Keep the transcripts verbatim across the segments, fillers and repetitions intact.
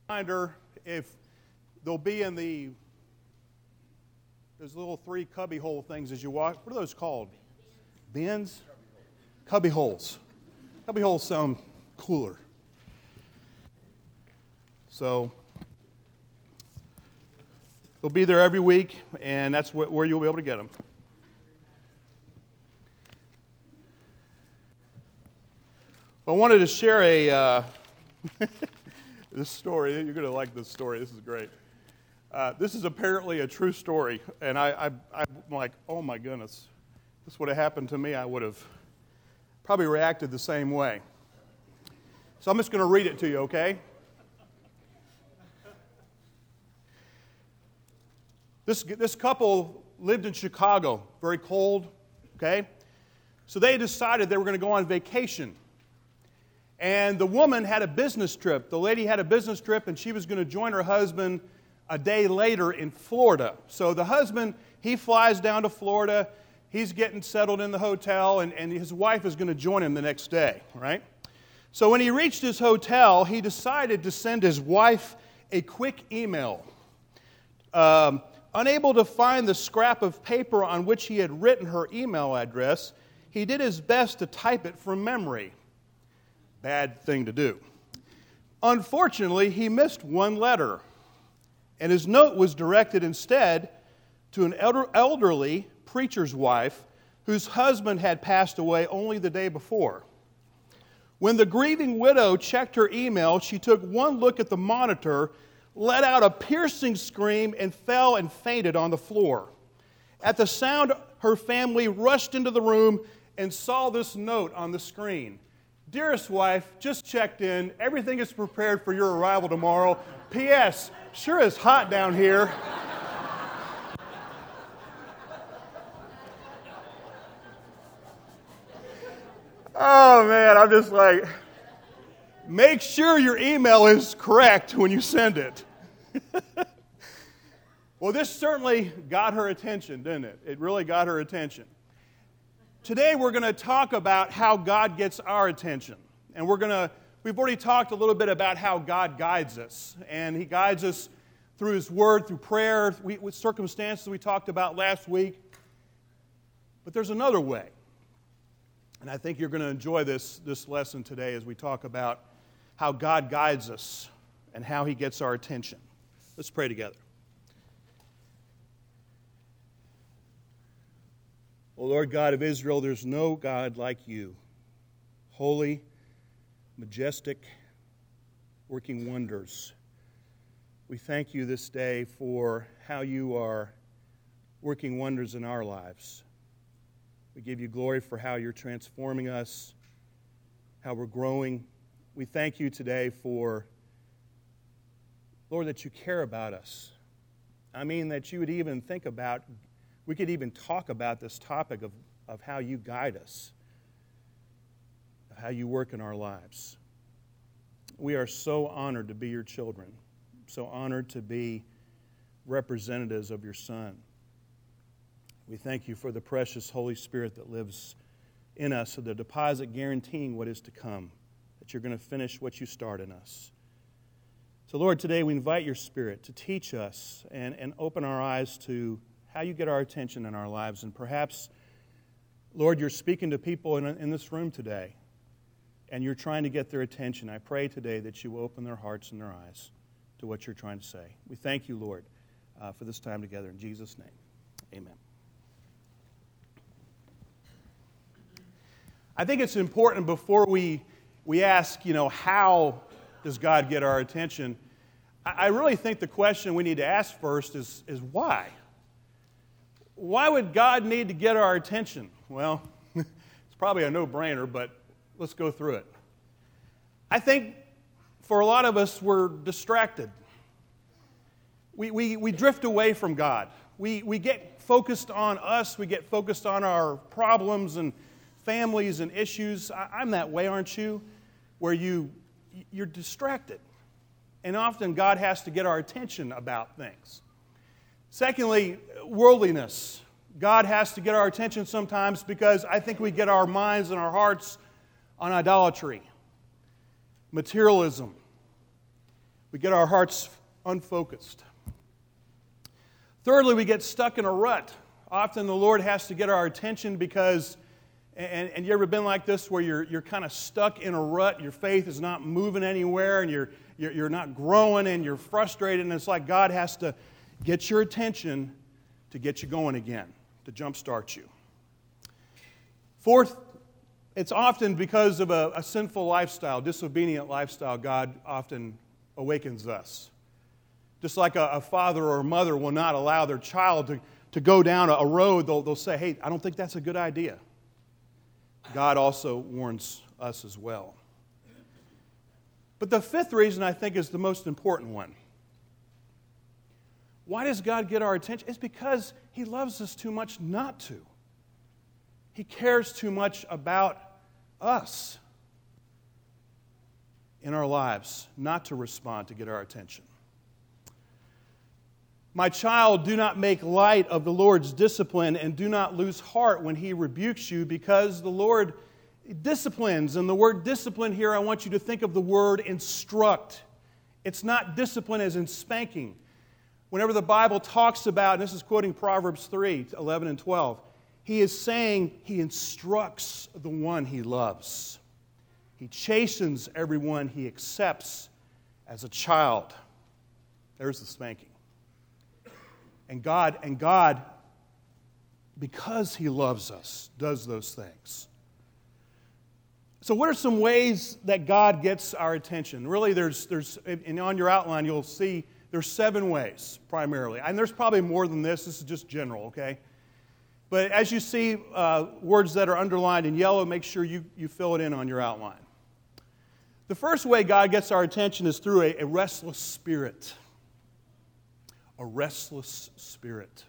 Reminder, if they'll be in the those little three cubby hole things as you walk. What are those called? Bins? Cubby holes. Cubby holes sound cooler. So they'll be there every week, and that's wh- where you'll be able to get them. I wanted to share a uh, this story. You're going to like this story. This is great. Uh, this is apparently a true story, and I, I, I'm like, oh my goodness, if this would have happened to me, I would have probably reacted the same way. So I'm just going to read it to you, okay? This this couple lived in Chicago, very cold, okay? So they decided they were going to go on vacation. And the woman had a business trip. The lady had a business trip, and she was going to join her husband a day later in Florida. So the husband, he flies down to Florida. He's getting settled in the hotel, and, and his wife is going to join him the next day, right? So when he reached his hotel, he decided to send his wife a quick email. Um, unable to find the scrap of paper on which he had written her email address, he did his best to type it from memory. Bad thing to do. Unfortunately, he missed one letter, and his note was directed instead to an elder, elderly preacher's wife whose husband had passed away only the day before. When the grieving widow checked her email, she took one look at the monitor, let out a piercing scream, and fell and fainted on the floor. At the sound, her family rushed into the room and saw this note on the screen. Dearest wife, just checked in. Everything is prepared for your arrival tomorrow. P S. Sure is hot down here. Oh, man, I'm just like, make sure your email is correct when you send it. Well, this certainly got her attention, didn't it? It really got her attention. Today we're going to talk about how God gets our attention. And we're going to, we've already talked a little bit about how God guides us. And He guides us through His Word, through prayer, we, with circumstances we talked about last week. But there's another way. And I think you're going to enjoy this, this lesson today as we talk about how God guides us and how He gets our attention. Let's pray together. O Lord God of Israel, there's no God like you. Holy, majestic, working wonders. We thank you this day for how you are working wonders in our lives. We give you glory for how you're transforming us, how we're growing. We thank you today for, Lord, that you care about us. I mean, that you would even think about We could even talk about this topic of, of how you guide us, of how you work in our lives. We are so honored to be your children, so honored to be representatives of your Son. We thank you for the precious Holy Spirit that lives in us, so the deposit guaranteeing what is to come, that you're going to finish what you start in us. So, Lord, today we invite your Spirit to teach us and, and open our eyes to how you get our attention in our lives. And perhaps, Lord, you're speaking to people in, in this room today, and you're trying to get their attention. I pray today that you will open their hearts and their eyes to what you're trying to say. We thank you, Lord, uh, for this time together. In Jesus' name, amen. I think it's important before we, we ask, you know, how does God get our attention? I, I really think the question we need to ask first is, is why? Why would God need to get our attention? Well, it's probably a no-brainer, but let's go through it. I think for a lot of us, we're distracted. We, we, we drift away from God. We, we get focused on us. We get focused on our problems and families and issues. I, I'm that way, aren't you? Where you, you're distracted. And often God has to get our attention about things. Secondly, worldliness. God has to get our attention sometimes because I think we get our minds and our hearts on idolatry, materialism. We get our hearts unfocused. Thirdly, we get stuck in a rut. Often the Lord has to get our attention because, and, and you ever been like this where you're, you're kind of stuck in a rut, your faith is not moving anywhere, and you're, you're, you're not growing, and you're frustrated, and it's like God has to get your attention to get you going again, to jumpstart you. Fourth, it's often because of a, a sinful lifestyle, disobedient lifestyle, God often awakens us. Just like a, a father or a mother will not allow their child to, to go down a, a road, they'll, they'll say, hey, I don't think that's a good idea. God also warns us as well. But the fifth reason I think is the most important one. Why does God get our attention? It's because He loves us too much not to. He cares too much about us in our lives not to respond to get our attention. My child, do not make light of the Lord's discipline and do not lose heart when He rebukes you, because the Lord disciplines. And the word discipline here, I want you to think of the word instruct. It's not discipline as in spanking. Whenever the Bible talks about, and this is quoting Proverbs three, eleven and twelve, He is saying He instructs the one He loves. He chastens everyone He accepts as a child. There's the spanking. And God, and God, because He loves us, does those things. So what are some ways that God gets our attention? Really, there's, there's and on your outline, you'll see there's seven ways, primarily. And there's probably more than this. This is just general, okay? But as you see uh, words that are underlined in yellow, make sure you, you fill it in on your outline. The first way God gets our attention is through a, a restless spirit. A restless spirit.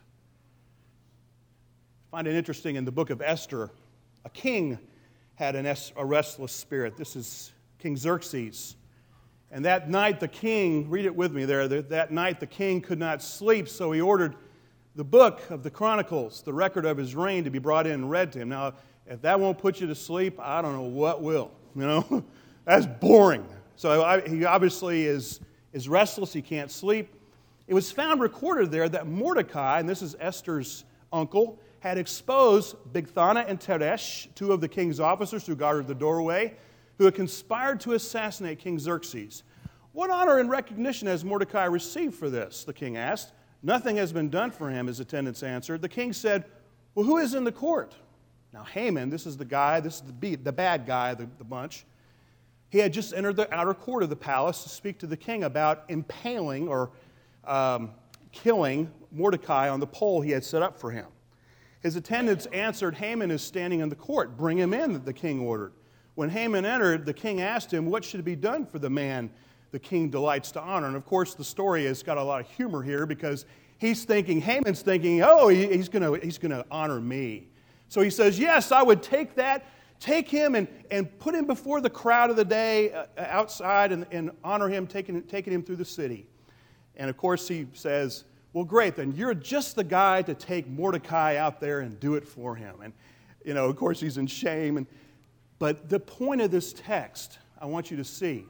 I find it interesting in the book of Esther, a king had an es- a restless spirit. This is King Xerxes. And that night the king, read it with me there, that, that night the king could not sleep, so he ordered the book of the Chronicles, the record of his reign, to be brought in and read to him. Now, if that won't put you to sleep, I don't know what will. You know, that's boring. So I, he obviously is, is restless, he can't sleep. It was found recorded there that Mordecai, and this is Esther's uncle, had exposed Bigthana and Teresh, two of the king's officers who guarded the doorway, who had conspired to assassinate King Xerxes. What honor and recognition has Mordecai received for this? The king asked. Nothing has been done for him, his attendants answered. The king said, well, who is in the court? Now Haman, this is the guy, this is the, beat, the bad guy of the, the bunch. He had just entered the outer court of the palace to speak to the king about impaling or Um, killing Mordecai on the pole he had set up for him. His attendants answered, Haman is standing in the court. Bring him in, the king ordered. When Haman entered, the king asked him, what should be done for the man the king delights to honor? And of course, the story has got a lot of humor here because he's thinking, Haman's thinking, oh, he, he's going to he's going to honor me. So he says, yes, I would take that, take him and, and put him before the crowd of the day uh, outside and, and honor him, taking, taking him through the city. And of course he says, well, great, then you're just the guy to take Mordecai out there and do it for him. And, you know, of course he's in shame. And, but the point of this text, I want you to see,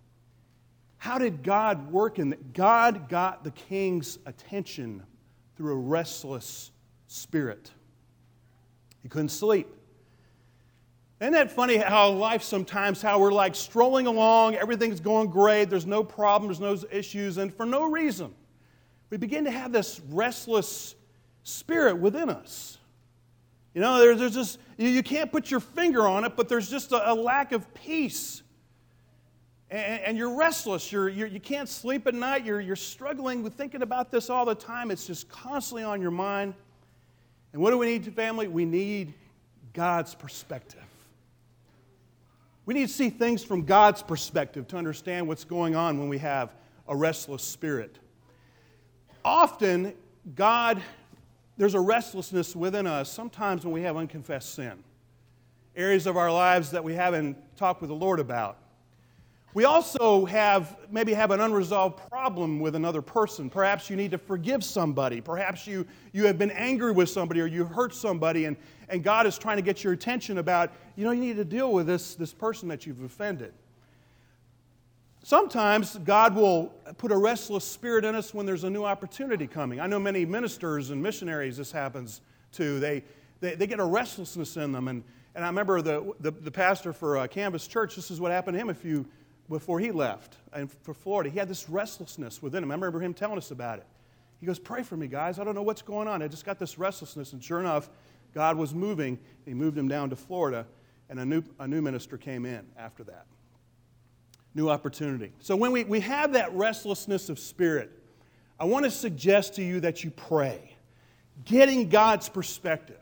how did God work in that? God got the king's attention through a restless spirit. He couldn't sleep. Isn't that funny how life sometimes, how we're like strolling along, everything's going great, there's no problem, there's no issues, and for no reason, we begin to have this restless spirit within us. You know, there's, there's just, you, you can't put your finger on it, but there's just a, a lack of peace. And, and you're restless, you're, you're, you can't sleep at night, you're, you're struggling with thinking about this all the time, it's just constantly on your mind. And what do we need, family? We need God's perspective. We need to see things from God's perspective to understand what's going on when we have a restless spirit. Often, God, there's a restlessness within us sometimes when we have unconfessed sin. Areas of our lives that we haven't talked with the Lord about. We also have, maybe have an unresolved problem with another person. Perhaps you need to forgive somebody. Perhaps you, you have been angry with somebody or you hurt somebody and, and God is trying to get your attention about, you know, you need to deal with this, this person that you've offended. Sometimes God will put a restless spirit in us when there's a new opportunity coming. I know many ministers and missionaries this happens to. They, they, they get a restlessness in them. And, and I remember the, the, the pastor for uh, Canvas Church, this is what happened to him a few, before he left and for Florida. He had this restlessness within him. I remember him telling us about it. He goes, pray for me, guys. I don't know what's going on. I just got this restlessness. And sure enough, God was moving. He moved him down to Florida, and a new, a new minister came in after that. New opportunity. So when we, we have that restlessness of spirit, I want to suggest to you that you pray, getting God's perspective.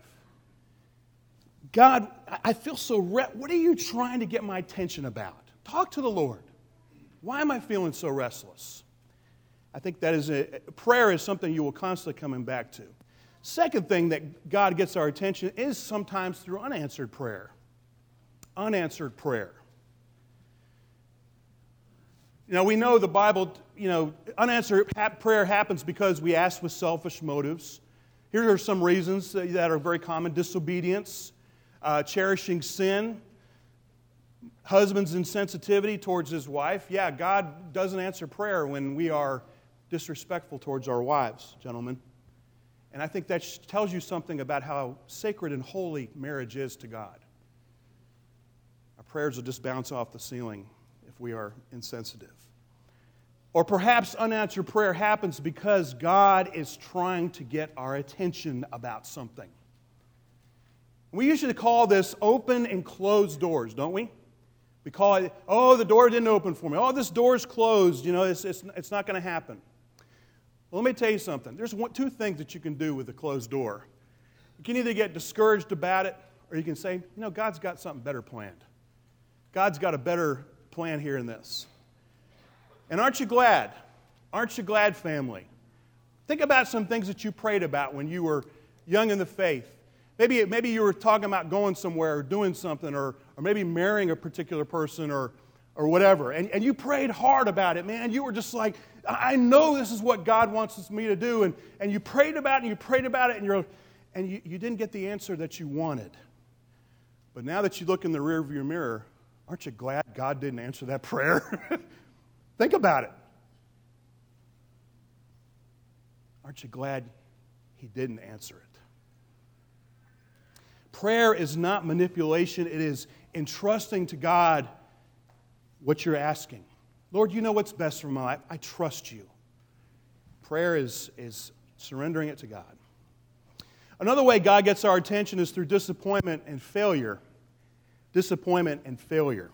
God, I feel so, re- what are you trying to get my attention about? Talk to the Lord. Why am I feeling so restless? I think that is a, prayer is something you will constantly coming back to. Second thing that God gets our attention is sometimes through unanswered prayer. Unanswered prayer. You know, we know the Bible, you know, unanswered prayer happens because we ask with selfish motives. Here are some reasons that are very common. Disobedience, uh, cherishing sin, husband's insensitivity towards his wife. Yeah, God doesn't answer prayer when we are disrespectful towards our wives, gentlemen. And I think that tells you something about how sacred and holy marriage is to God. Our prayers will just bounce off the ceiling if we are insensitive. Or perhaps unanswered prayer happens because God is trying to get our attention about something. We usually call this open and closed doors, don't we? We call it, oh, the door didn't open for me. Oh, this door's closed. You know, it's, it's, it's not going to happen. Well, let me tell you something. There's one, two things that you can do with a closed door. You can either get discouraged about it, or you can say, you know, God's got something better planned. God's got a better plan here in this. And aren't you glad? Aren't you glad, family? Think about some things that you prayed about when you were young in the faith. Maybe, maybe you were talking about going somewhere or doing something, or, or maybe marrying a particular person or, or whatever. And, and you prayed hard about it, man. You were just like, I know this is what God wants me to do. And, and you prayed about it and you prayed about it and, you're, and you, you didn't get the answer that you wanted. But now that you look in the rearview mirror, aren't you glad God didn't answer that prayer? Think about it. Aren't you glad He didn't answer it? Prayer is not manipulation. It is entrusting to God what you're asking. Lord, you know what's best for my life. I trust you. Prayer is, is surrendering it to God. Another way God gets our attention is through disappointment and failure. Disappointment and failure.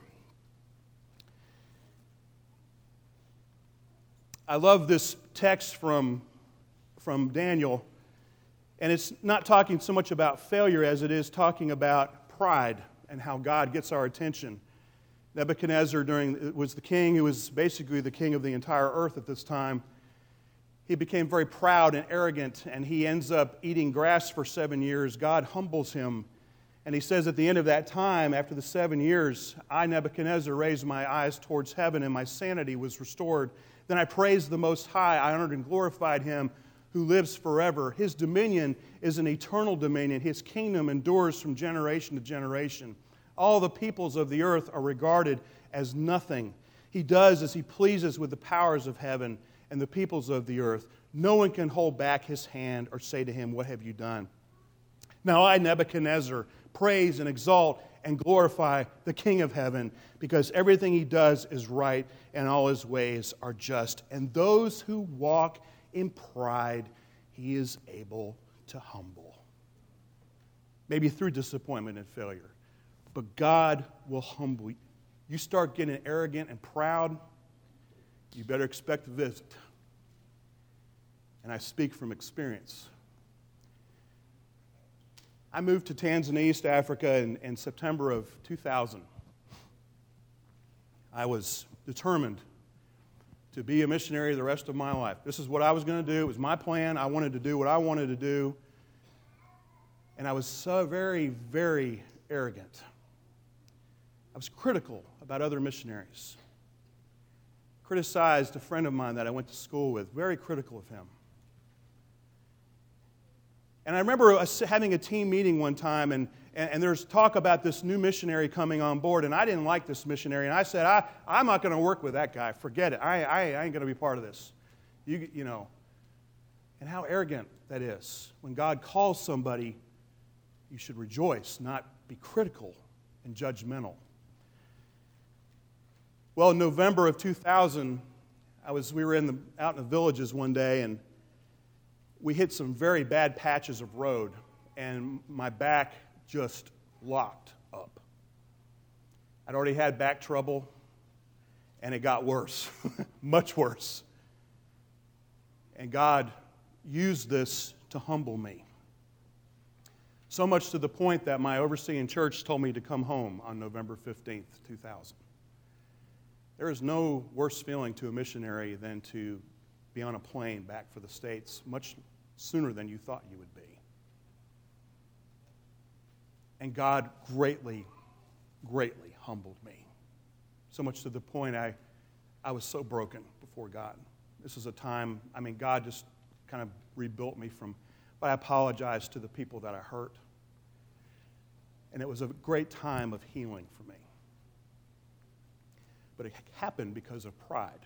I love this text from, from Daniel. And it's not talking so much about failure as it is talking about pride and how God gets our attention. Nebuchadnezzar during, was the king who was basically the king of the entire earth at this time. He became very proud and arrogant, and he ends up eating grass for seven years. God humbles him. And he says at the end of that time, after the seven years, I, Nebuchadnezzar, raised my eyes towards heaven, and my sanity was restored. Then I praised the Most High. I honored and glorified him who lives forever. His dominion is an eternal dominion. His kingdom endures from generation to generation. All the peoples of the earth are regarded as nothing. He does as he pleases with the powers of heaven and the peoples of the earth. No one can hold back his hand or say to him, what have you done? Now I, Nebuchadnezzar, praise and exalt and glorify the King of heaven, because everything he does is right and all his ways are just. And those who walk in pride, he is able to humble. Maybe through disappointment and failure. But God will humble you. You start getting arrogant and proud, you better expect a visit. And I speak from experience. I moved to Tanzania, East Africa in, in September of two thousand. I was determined to be a missionary the rest of my life. This is what I was going to do. It was my plan. I wanted to do what I wanted to do. And I was so very, very arrogant. I was critical about other missionaries. Criticized a friend of mine that I went to school with, very critical of him. And I remember us having a team meeting one time, and, and, and there's talk about this new missionary coming on board, and I didn't like this missionary. And I said, I, I'm not going to work with that guy. Forget it. I, I, I ain't going to be part of this. You, you know. And how arrogant that is. When God calls somebody, you should rejoice, not be critical and judgmental. Well, in November of two thousand, I was, we were in the, out in the villages one day, and we hit some very bad patches of road, and my back just locked up. I'd already had back trouble, and it got worse, much worse. And God used this to humble me. So much to the point that my overseeing church told me to come home on November fifteenth, two thousand. There is no worse feeling to a missionary than to be on a plane back for the States much sooner than you thought you would be. And God greatly, greatly humbled me. So much to the point I, I was so broken before God. This is a time, I mean, God just kind of rebuilt me from, but I apologize to the people that I hurt. And it was a great time of healing for me. But it happened because of pride.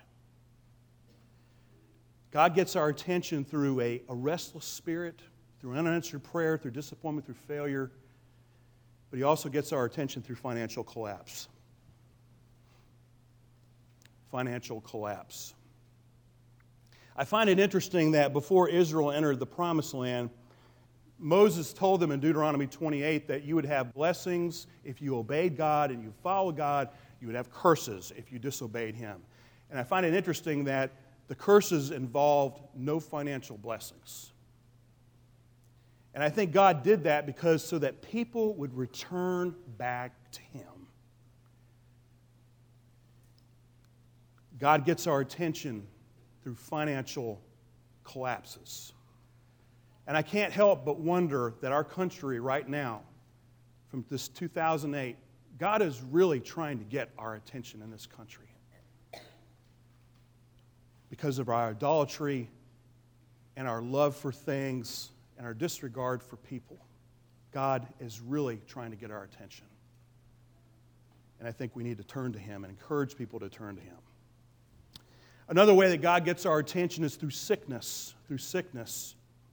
God gets our attention through a, a restless spirit, through unanswered prayer, through disappointment, through failure. But He also gets our attention through financial collapse. Financial collapse. I find it interesting that before Israel entered the Promised Land, Moses told them in Deuteronomy twenty-eight that you would have blessings if you obeyed God and you followed God. You would have curses if you disobeyed Him. And I find it interesting that the curses involved no financial blessings. And I think God did that because so that people would return back to Him. God gets our attention through financial collapses. And I can't help but wonder that our country right now, from this two thousand eight, God is really trying to get our attention in this country. Because of our idolatry and our love for things and our disregard for people, God is really trying to get our attention. And I think we need to turn to Him and encourage people to turn to Him. Another way that God gets our attention is through sickness. Through sickness.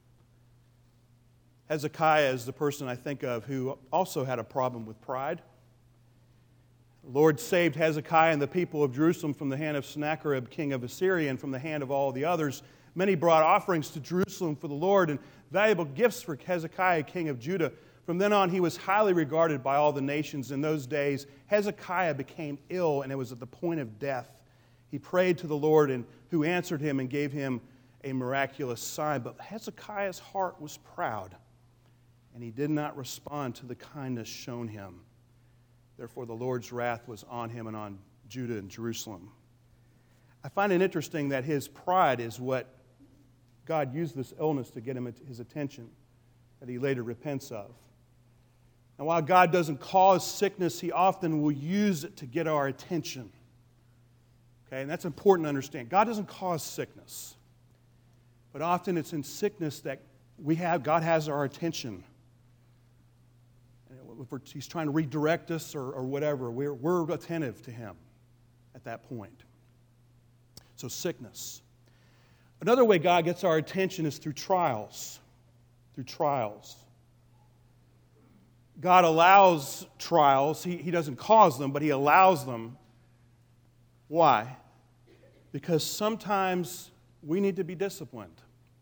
Hezekiah is the person I think of who also had a problem with pride. The Lord saved Hezekiah and the people of Jerusalem from the hand of Sennacherib, king of Assyria, and from the hand of all the others. Many brought offerings to Jerusalem for the Lord and valuable gifts for Hezekiah, king of Judah. From then on, he was highly regarded by all the nations. In those days, Hezekiah became ill, and it was at the point of death. He prayed to the Lord, and who answered him and gave him a miraculous sign. But Hezekiah's heart was proud, and he did not respond to the kindness shown him. Therefore, the Lord's wrath was on him and on Judah and Jerusalem. I find it interesting that his pride is what God used this illness to get him his attention, that he later repents of. And while God doesn't cause sickness, He often will use it to get our attention. Okay, and that's important to understand. God doesn't cause sickness, but often it's in sickness that we have, God has our attention. If He's trying to redirect us or, or whatever, we're, we're attentive to Him at that point. So sickness. Another way God gets our attention is through trials. Through trials. God allows trials. He, he doesn't cause them, but He allows them. Why? Because sometimes we need to be disciplined.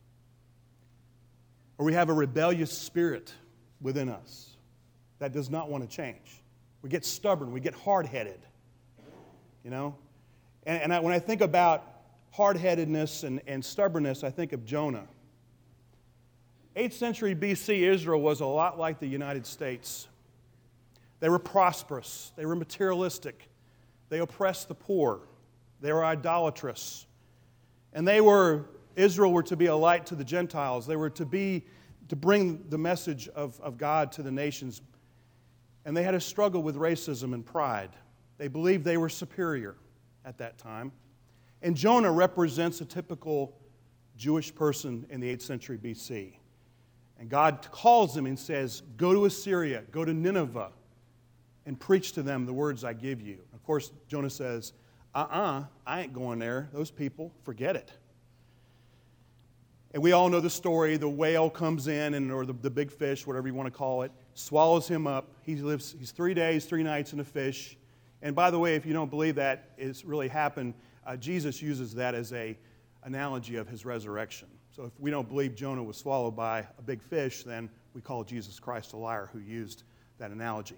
Or we have a rebellious spirit within us that does not want to change. We get stubborn. We get hard-headed. You know? And, and I, when I think about hard-headedness and, and stubbornness, I think of Jonah. eighth century B C, Israel was a lot like the United States. They were prosperous. They were materialistic. They oppressed the poor. They were idolatrous. And they were, Israel were to be a light to the Gentiles. They were to be, to bring the message of, of God to the nations. And they had a struggle with racism and pride. They believed they were superior at that time. And Jonah represents a typical Jewish person in the eighth century B C. And God calls him and says, go to Assyria, go to Nineveh, and preach to them the words I give you. Of course, Jonah says, uh-uh, I ain't going there. Those people, forget it. And we all know the story. The whale comes in, and or the, the big fish, whatever you want to call it, swallows him up. He lives, he's three days, three nights in a fish. And by the way, if you don't believe that it's really happened, uh, Jesus uses that as a analogy of his resurrection. So if we don't believe Jonah was swallowed by a big fish, then we call Jesus Christ a liar who used that analogy.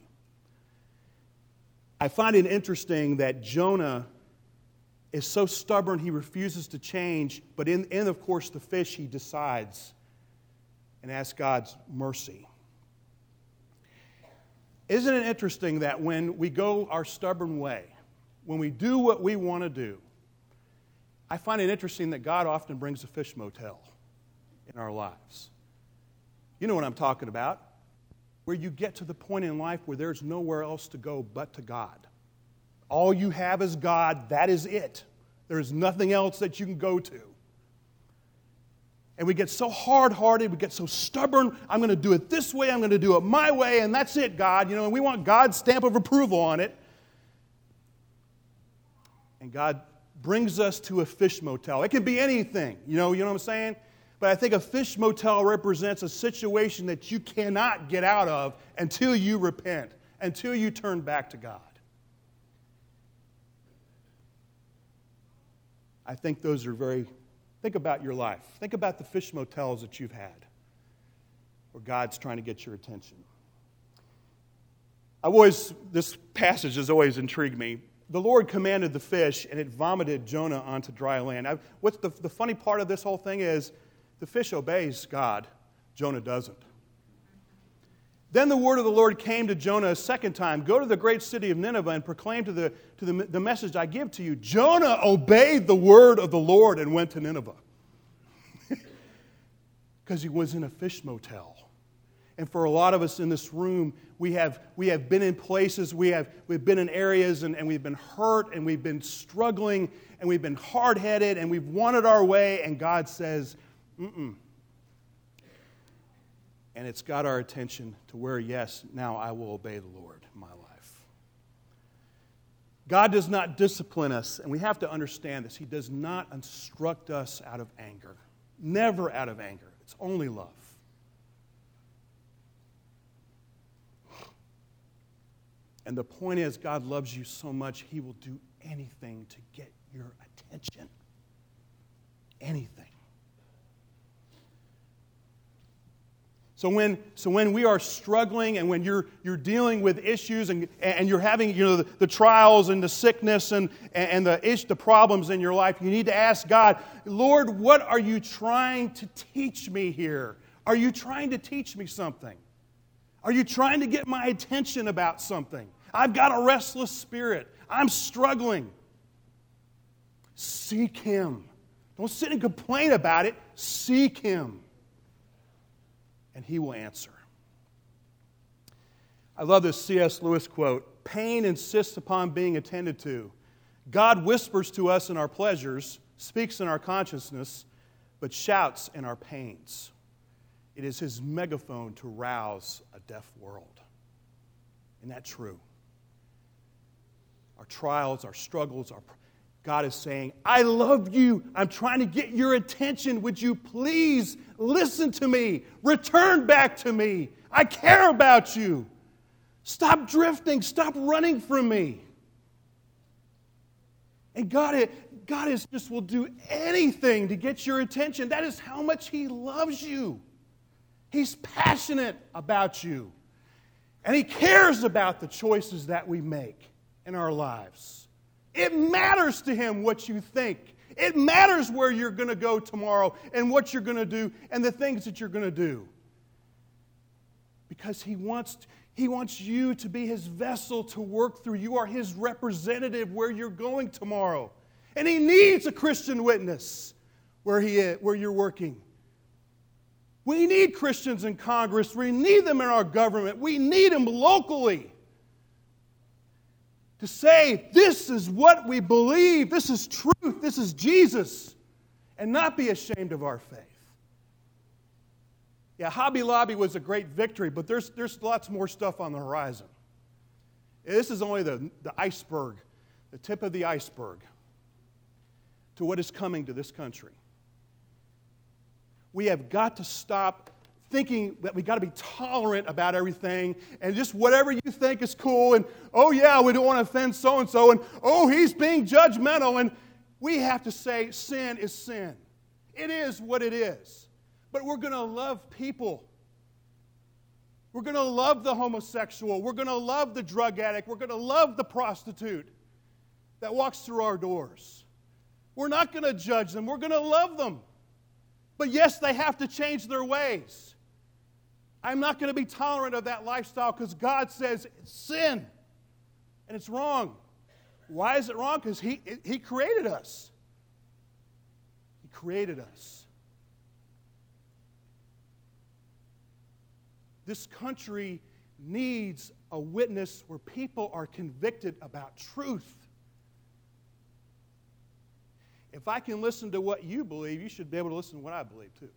I find it interesting that Jonah is so stubborn he refuses to change, but in, in of course, the fish, he decides and asks God's mercy. Isn't it interesting that when we go our stubborn way, when we do what we want to do, I find it interesting that God often brings a fish motel in our lives. You know what I'm talking about. Where you get to the point in life where there's nowhere else to go but to God. All you have is God. That is it. There's nothing else that you can go to. And we get so hard-hearted, we get so stubborn, I'm going to do it this way, I'm going to do it my way, and that's it, God. You know, and we want God's stamp of approval on it. And God brings us to a fish motel. It can be anything, you know, you know what I'm saying? But I think a fish motel represents a situation that you cannot get out of until you repent, until you turn back to God. I think those are very, think about your life. Think about the fish motels that you've had where God's trying to get your attention. I've always, this passage has always intrigued me. The Lord commanded the fish, and it vomited Jonah onto dry land. I, what's the, the funny part of this whole thing is, the fish obeys God. Jonah doesn't. Then the word of the Lord came to Jonah a second time. Go to the great city of Nineveh and proclaim to the, to the, the message I give to you. Jonah obeyed the word of the Lord and went to Nineveh. Because he was in a fish motel. And for a lot of us in this room, we have, we have been in places, we have, we've been in areas, and, and we've been hurt, and we've been struggling, and we've been hard-headed, and we've wanted our way, and God says, mm-mm. And it's got our attention to where, yes, now I will obey the Lord in my life. God does not discipline us, and we have to understand this. He does not instruct us out of anger. Never out of anger. It's only love. And the point is, God loves you so much, He will do anything to get your attention. Anything. So when, so when we are struggling and when you're, you're dealing with issues and, and you're having you know, the, the trials and the sickness and, and the, ish, the problems in your life, you need to ask God, Lord, what are you trying to teach me here? Are you trying to teach me something? Are you trying to get my attention about something? I've got a restless spirit. I'm struggling. Seek Him. Don't sit and complain about it. Seek Him. And He will answer. I love this C S Lewis quote. Pain insists upon being attended to. God whispers to us in our pleasures, speaks in our consciousness, but shouts in our pains. It is His megaphone to rouse a deaf world. Isn't that true? Our trials, our struggles, our God is saying, I love you. I'm trying to get your attention. Would you please listen to me? Return back to me. I care about you. Stop drifting. Stop running from me. And God, God is just will do anything to get your attention. That is how much He loves you. He's passionate about you. And He cares about the choices that we make in our lives. It matters to Him what you think. It matters where you're going to go tomorrow and what you're going to do and the things that you're going to do. Because He wants, He wants you to be His vessel to work through. You are His representative where you're going tomorrow. And He needs a Christian witness where, he is, where you're working. We need Christians in Congress. We need them in our government. We need them locally. To say, this is what we believe, this is truth, this is Jesus, and not be ashamed of our faith. Yeah, Hobby Lobby was a great victory, but there's, there's lots more stuff on the horizon. This is only the, the iceberg, the tip of the iceberg to what is coming to this country. We have got to stop thinking that we've got to be tolerant about everything and just whatever you think is cool and, oh yeah, we don't want to offend so-and-so and, oh, he's being judgmental. And we have to say sin is sin. It is what it is. But we're going to love people. We're going to love the homosexual. We're going to love the drug addict. We're going to love the prostitute that walks through our doors. We're not going to judge them. We're going to love them. But yes, they have to change their ways. I'm not going to be tolerant of that lifestyle because God says it's sin and it's wrong. Why is it wrong? Because he, he created us. He created us. This country needs a witness where people are convicted about truth. If I can listen to what you believe, you should be able to listen to what I believe too.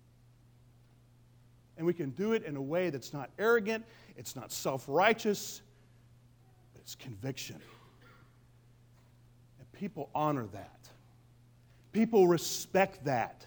And we can do it in a way that's not arrogant, it's not self-righteous, but it's conviction. And people honor that. People respect that.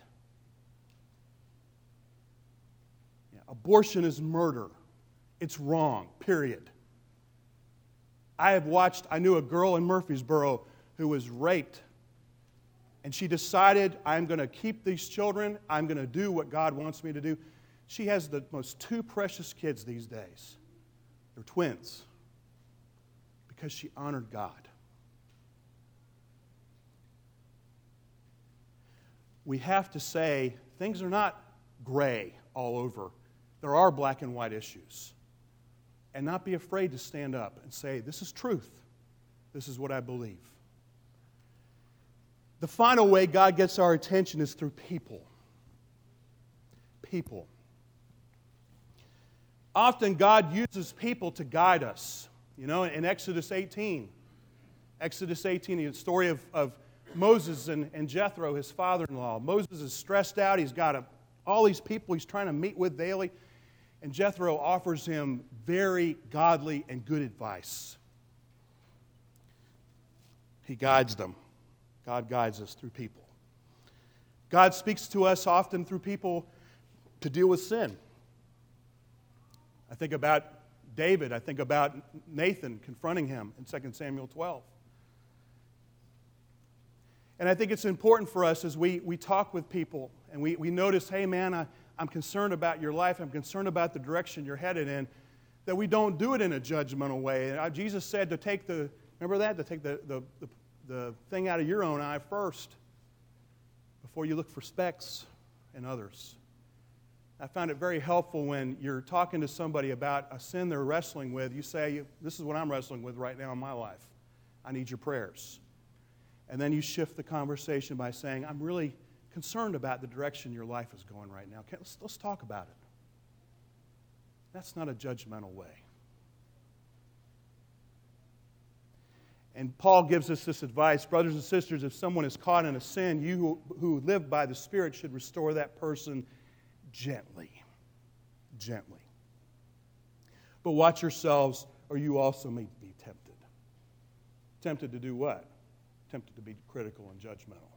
Yeah, abortion is murder. It's wrong, period. I have watched, I knew a girl in Murfreesboro who was raped. And she decided, I'm going to keep these children. I'm going to do what God wants me to do. She has the most two precious kids these days. They're twins. Because she honored God. We have to say, things are not gray all over. There are black and white issues. And not be afraid to stand up and say, this is truth. This is what I believe. The final way God gets our attention is through people. People. Often God uses people to guide us. You know, in Exodus eighteen, Exodus eighteen, the story of, of Moses and, and Jethro, his father-in-law. Moses is stressed out. He's got a, all these people he's trying to meet with daily. And Jethro offers him very godly and good advice. He guides them. God guides us through people. God speaks to us often through people to deal with sin. I think about David. I think about Nathan confronting him in Second Samuel twelve. And I think it's important for us as we, we talk with people and we, we notice, hey man, I, I'm concerned about your life. I'm concerned about the direction you're headed in, that we don't do it in a judgmental way. And Jesus said to take the, remember that? To take the, the, the the thing out of your own eye first before you look for specks in others. I found it very helpful when you're talking to somebody about a sin they're wrestling with. You say, this is what I'm wrestling with right now in my life. I need your prayers. And then you shift the conversation by saying, I'm really concerned about the direction your life is going right now. Let's, let's talk about it. That's not a judgmental way. And Paul gives us this advice, brothers and sisters, if someone is caught in a sin, you who, who live by the Spirit should restore that person gently. Gently. But watch yourselves, or you also may be tempted. Tempted to do what? Tempted to be critical and judgmental.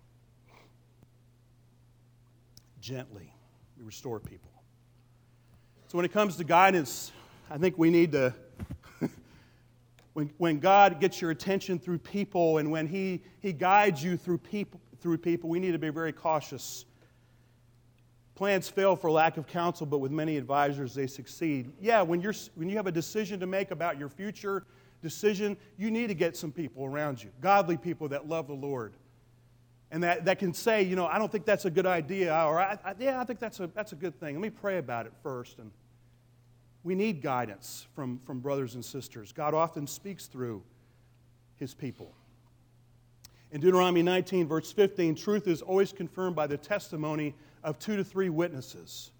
Gently, we restore people. So when it comes to guidance, I think we need to... When, when God gets your attention through people and when He, he guides you through people, through people, we need to be very cautious. Plans fail for lack of counsel, but with many advisors, they succeed. Yeah, when, you're, when you have a decision to make about your future decision, you need to get some people around you, godly people that love the Lord, and that, that can say, you know, I don't think that's a good idea, or I, I, yeah, I think that's a, that's a good thing. Let me pray about it first. And we need guidance from, from brothers and sisters. God often speaks through His people. In Deuteronomy nineteen, verse fifteen, truth is always confirmed by the testimony of two to three witnesses.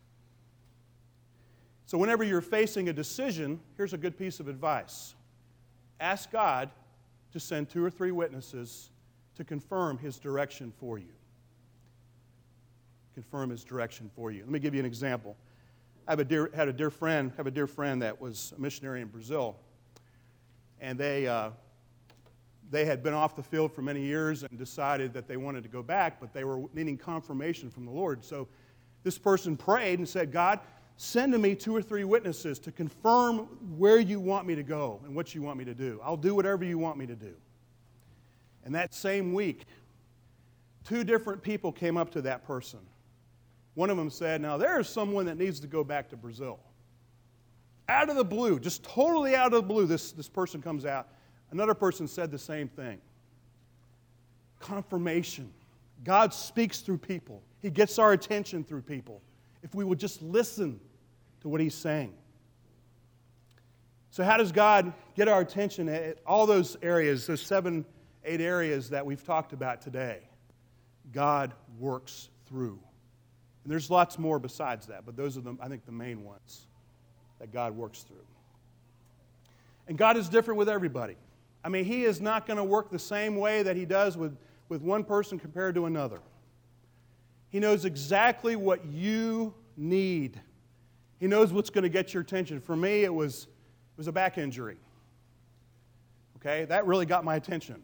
So whenever you're facing a decision, here's a good piece of advice. Ask God to send two or three witnesses to confirm His direction for you. Confirm His direction for you. Let me give you an example. I have a dear, had a dear friend, have a dear friend that was a missionary in Brazil, and they uh, they had been off the field for many years and decided that they wanted to go back, but they were needing confirmation from the Lord. So this person prayed and said, God, send to me two or three witnesses to confirm where you want me to go and what you want me to do. I'll do whatever you want me to do. And that same week, two different people came up to that person. One of them said, now there's someone that needs to go back to Brazil. Out of the blue, just totally out of the blue, this, this person comes out. Another person said the same thing. Confirmation. God speaks through people. He gets our attention through people. If we would just listen to what He's saying. So how does God get our attention at all those areas, those seven, eight areas that we've talked about today? God works through. And there's lots more besides that, but those are, the, I think, the main ones that God works through. And God is different with everybody. I mean, He is not going to work the same way that He does with, with one person compared to another. He knows exactly what you need. He knows what's going to get your attention. For me, it was, it was a back injury. Okay? That really got my attention.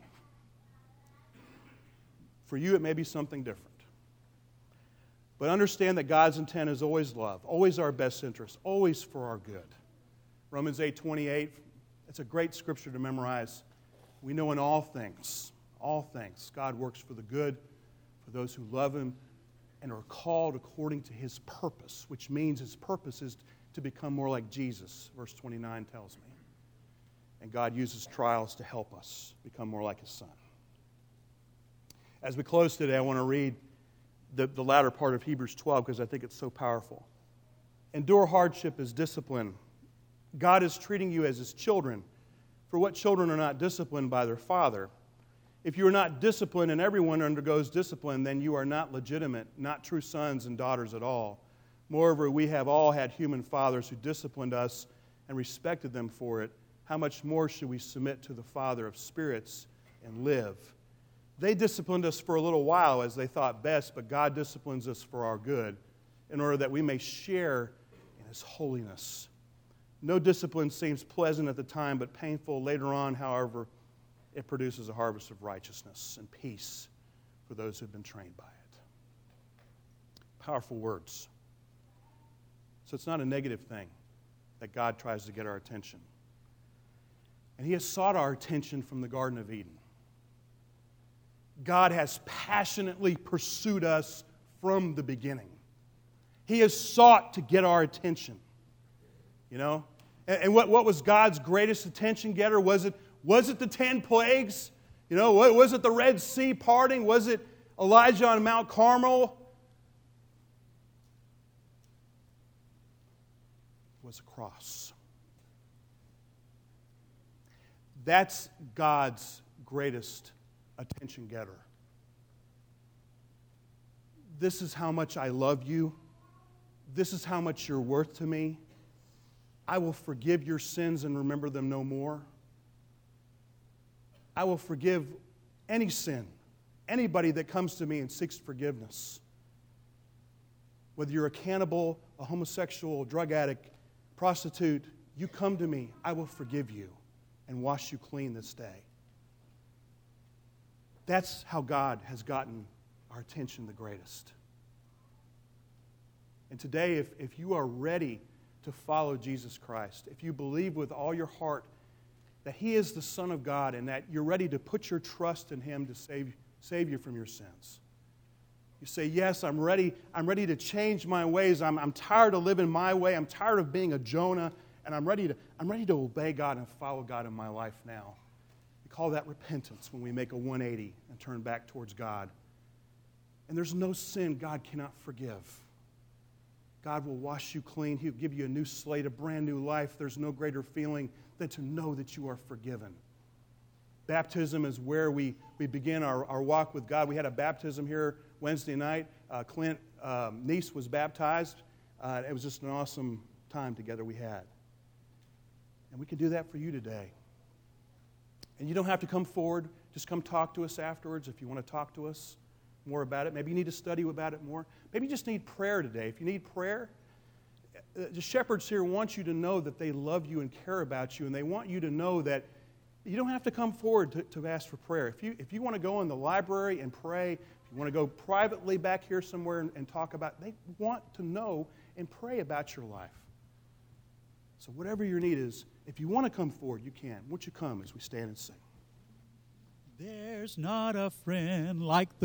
For you, it may be something different. But understand that God's intent is always love, always our best interest, always for our good. Romans eight twenty-eight, it's a great scripture to memorize. We know in all things, all things, God works for the good, for those who love Him and are called according to His purpose, which means His purpose is to become more like Jesus, verse twenty-nine tells me. And God uses trials to help us become more like His Son. As we close today, I want to read the, the latter part of Hebrews twelve because I think it's so powerful. Endure hardship as discipline. God is treating you as His children. For what children are not disciplined by their father? If you are not disciplined and everyone undergoes discipline, then you are not legitimate, not true sons and daughters at all. Moreover, we have all had human fathers who disciplined us and respected them for it. How much more should we submit to the Father of spirits and live? They disciplined us for a little while as they thought best, but God disciplines us for our good, in order that we may share in His holiness. No discipline seems pleasant at the time, but painful later on, however, it produces a harvest of righteousness and peace for those who have been trained by it. Powerful words. So it's not a negative thing that God tries to get our attention. And He has sought our attention from the Garden of Eden. God has passionately pursued us from the beginning. He has sought to get our attention. You know? And, and what, what was God's greatest attention getter? Was it, was it the ten plagues? You know, was it the Red Sea parting? Was it Elijah on Mount Carmel? It was a cross. That's God's greatest attention getter. This is how much I love you. This is how much you're worth to me. I will forgive your sins and remember them no more. I will forgive any sin, anybody that comes to me and seeks forgiveness. Whether you're a cannibal, a homosexual, a drug addict, prostitute, you come to me, I will forgive you and wash you clean this day. That's how God has gotten our attention the greatest. And today, if, if you are ready to follow Jesus Christ, if you believe with all your heart that He is the Son of God and that you're ready to put your trust in Him to save, save you from your sins. You say, yes, I'm ready. I'm ready to change my ways. I'm, I'm tired of living my way. I'm tired of being a Jonah, and I'm ready to, I'm ready to obey God and follow God in my life now. We call that repentance when we make a one eighty and turn back towards God. And there's no sin God cannot forgive. God will wash you clean. He'll give you a new slate, a brand new life. There's no greater feeling than to know that you are forgiven. Baptism is where we, we begin our, our walk with God. We had a baptism here Wednesday night. Uh, Clint um, niece was baptized. Uh, it was just an awesome time together we had. And we can do that for you today. And you don't have to come forward. Just come talk to us afterwards if you want to talk to us more about it. Maybe you need to study about it more. Maybe you just need prayer today. If you need prayer, the shepherds here want you to know that they love you and care about you, and they want you to know that you don't have to come forward to, to ask for prayer. If you, if you want to go in the library and pray, if you want to go privately back here somewhere and, and talk about, they want to know and pray about your life. So whatever your need is, if you want to come forward, you can. Won't you come as we stand and sing? There's not a friend like the